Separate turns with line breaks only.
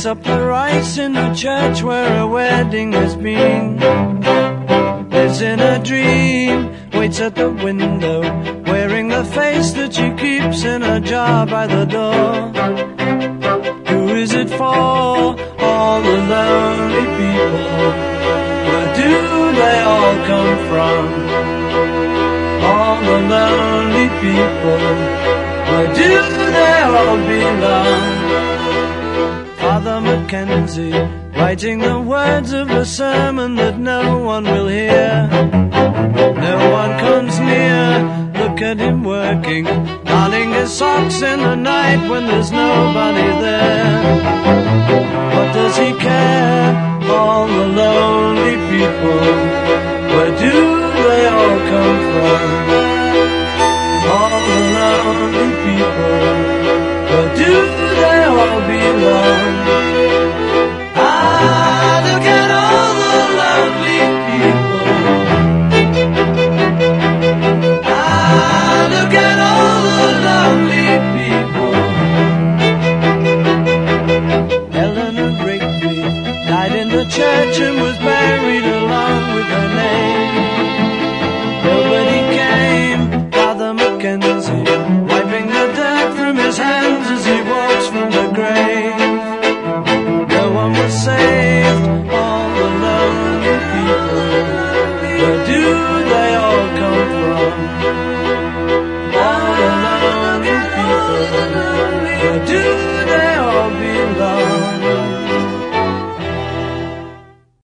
up the rice in the church where a wedding has been. Lives in a dream, waits at the window, wearing the face that she keeps in a jar by the door. Who is it for? All the lonely people. Where do they all come from? All the lonely people. Where do they all belong? Father Mackenzie, writing the words of a sermon that no one will hear. No one comes near, look at him working, darning his socks in the night when there's nobody there. What does he care? All the lonely people, where do they all come from? All the lonely people, where do they all belong?